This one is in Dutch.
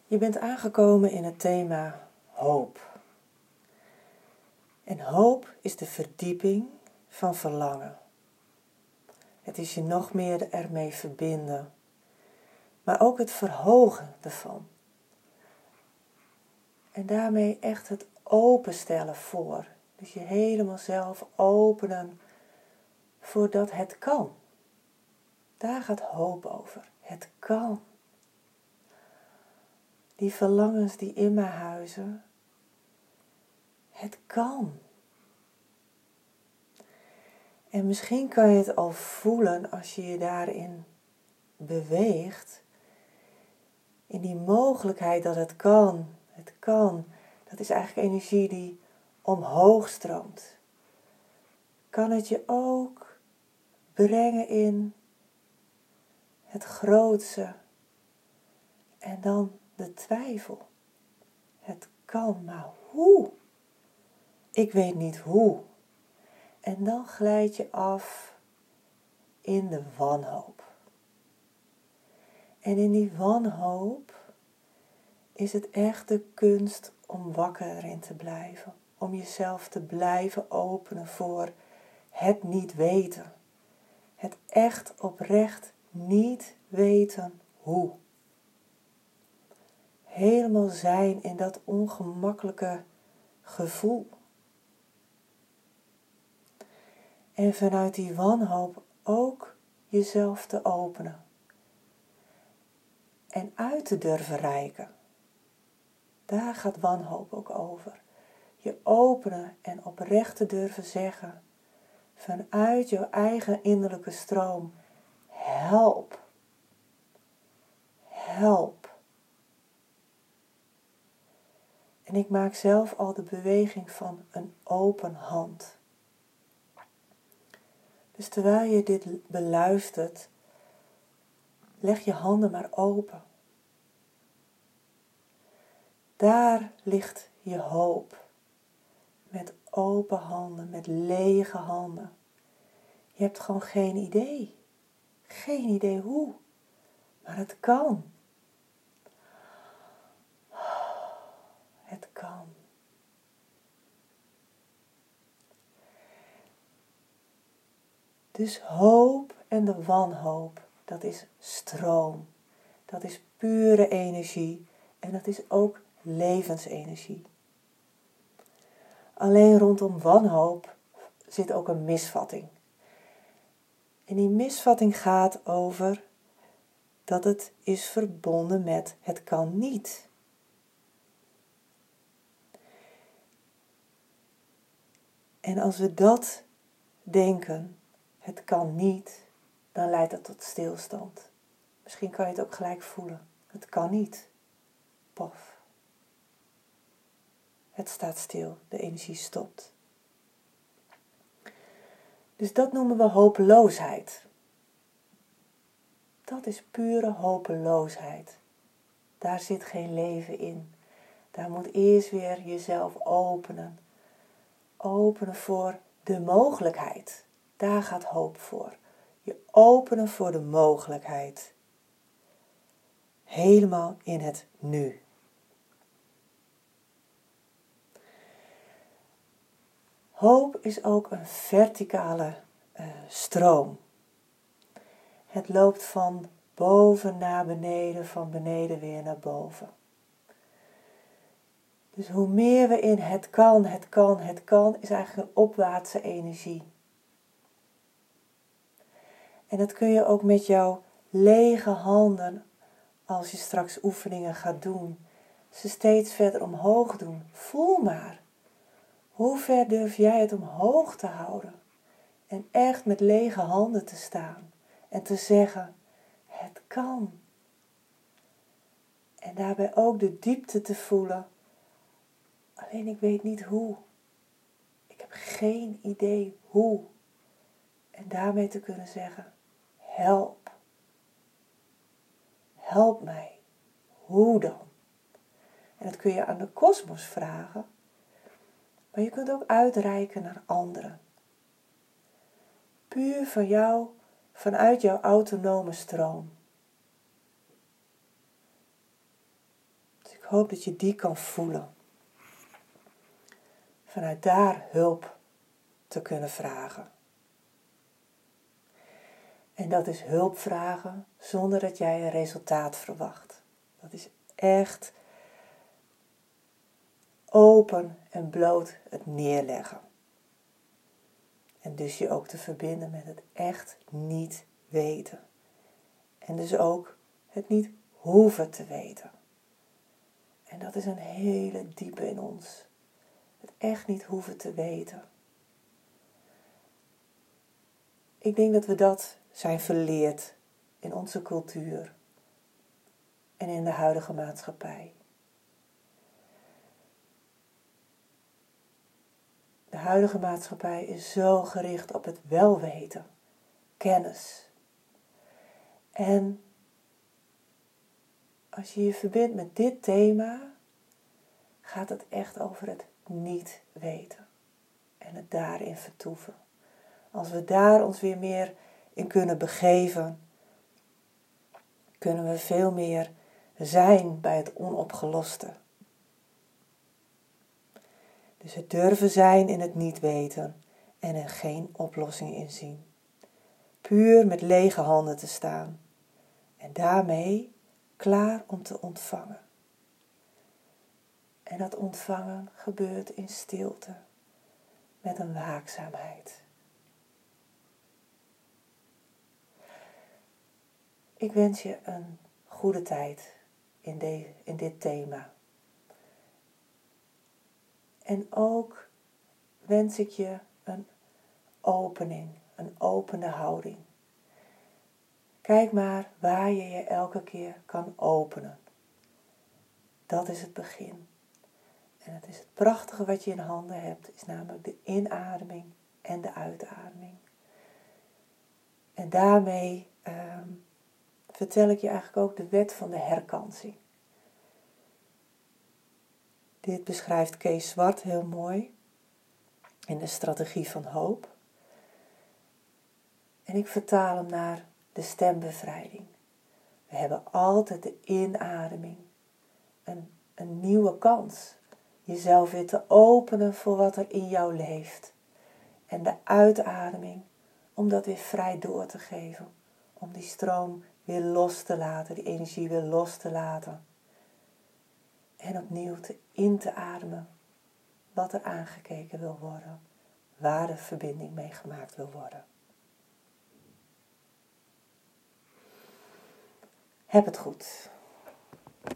Je bent aangekomen in het thema hoop. En hoop is de verdieping van verlangen. Het is je nog meer ermee verbinden, maar ook het verhogen ervan. En daarmee echt het openstellen voor. Dus je helemaal zelf openen voordat het kan. Daar gaat hoop over. Het kan. Die verlangens die in mij huizen. Het kan. En misschien kan je het al voelen als je je daarin beweegt. In die mogelijkheid dat het kan. Het kan. Dat is eigenlijk energie die omhoog stroomt. Kan het je ook brengen in het grootste. En dan de twijfel. Het kan, maar hoe? Ik weet niet hoe. En dan glijd je af in de wanhoop. En in die wanhoop is het echt de kunst om wakker erin te blijven. Om jezelf te blijven openen voor het niet weten. Het echt oprecht niet weten hoe. Helemaal zijn in dat ongemakkelijke gevoel. En vanuit die wanhoop ook jezelf te openen. En uit te durven reiken. Daar gaat wanhoop ook over. Je openen en oprecht te durven zeggen. Vanuit jouw eigen innerlijke stroom. Help. Help. En ik maak zelf al de beweging van een open hand. Dus terwijl je dit beluistert, leg je handen maar open. Daar ligt je hoop. Met open handen, met lege handen. Je hebt gewoon geen idee. Geen idee hoe. Maar het kan. Het kan. Dus hoop en de wanhoop, dat is stroom. Dat is pure energie en dat is ook levensenergie. Alleen rondom wanhoop zit ook een misvatting. En die misvatting gaat over dat het is verbonden met het kan niet. En als we dat denken, het kan niet, dan leidt dat tot stilstand. Misschien kan je het ook gelijk voelen. Het kan niet. Paf. Het staat stil. De energie stopt. Dus dat noemen we hopeloosheid. Dat is pure hopeloosheid. Daar zit geen leven in. Daar moet eerst weer jezelf openen. Openen voor de mogelijkheid. Daar gaat hoop voor. Je openen voor de mogelijkheid. Helemaal in het nu. Hoop is ook een verticale stroom. Het loopt van boven naar beneden, van beneden weer naar boven. Dus hoe meer we in het kan, is eigenlijk een opwaartse energie. En dat kun je ook met jouw lege handen, als je straks oefeningen gaat doen, ze steeds verder omhoog doen. Voel maar. Hoe ver durf jij het omhoog te houden? En echt met lege handen te staan. En te zeggen, het kan. En daarbij ook de diepte te voelen. Alleen ik weet niet hoe. Ik heb geen idee hoe. En daarmee te kunnen zeggen, help. Help mij. Hoe dan? En dat kun je aan de kosmos vragen. Maar je kunt ook uitreiken naar anderen. Puur van jou, vanuit jouw autonome stroom. hoop dat je die kan voelen. Vanuit daar hulp te kunnen vragen. En dat is hulp vragen zonder dat jij een resultaat verwacht. Dat is echt open en bloot het neerleggen. En dus je ook te verbinden met het echt niet weten. En dus ook het niet hoeven te weten. En dat is een hele diepe in ons. Het echt niet hoeven te weten. Ik denk dat we dat zijn verleerd in onze cultuur en in de huidige maatschappij. De huidige maatschappij is zo gericht op het welweten, kennis. En als je je verbindt met dit thema, gaat het echt over het niet weten en het daarin vertoeven. Als we daar ons weer meer in kunnen begeven, kunnen we veel meer zijn bij het onopgeloste. Dus het durven zijn in het niet weten en er geen oplossing in zien. Puur met lege handen te staan en daarmee klaar om te ontvangen. En dat ontvangen gebeurt in stilte, met een waakzaamheid. Ik wens je een goede tijd in dit thema. En ook wens ik je een opening, een opene houding. Kijk maar waar je je elke keer kan openen. Dat is het begin. En het is het prachtige wat je in handen hebt, is namelijk de inademing en de uitademing. En daarmee vertel ik je eigenlijk ook de wet van de herkansing. Dit beschrijft Kees Zwart heel mooi in de strategie van hoop. En ik vertaal hem naar de stembevrijding. We hebben altijd de inademing, een nieuwe kans. Jezelf weer te openen voor wat er in jou leeft. En de uitademing, om dat weer vrij door te geven. Om die stroom weer los te laten, die energie weer los te laten. En opnieuw in te ademen wat er aangekeken wil worden. Waar de verbinding mee gemaakt wil worden. Heb het goed.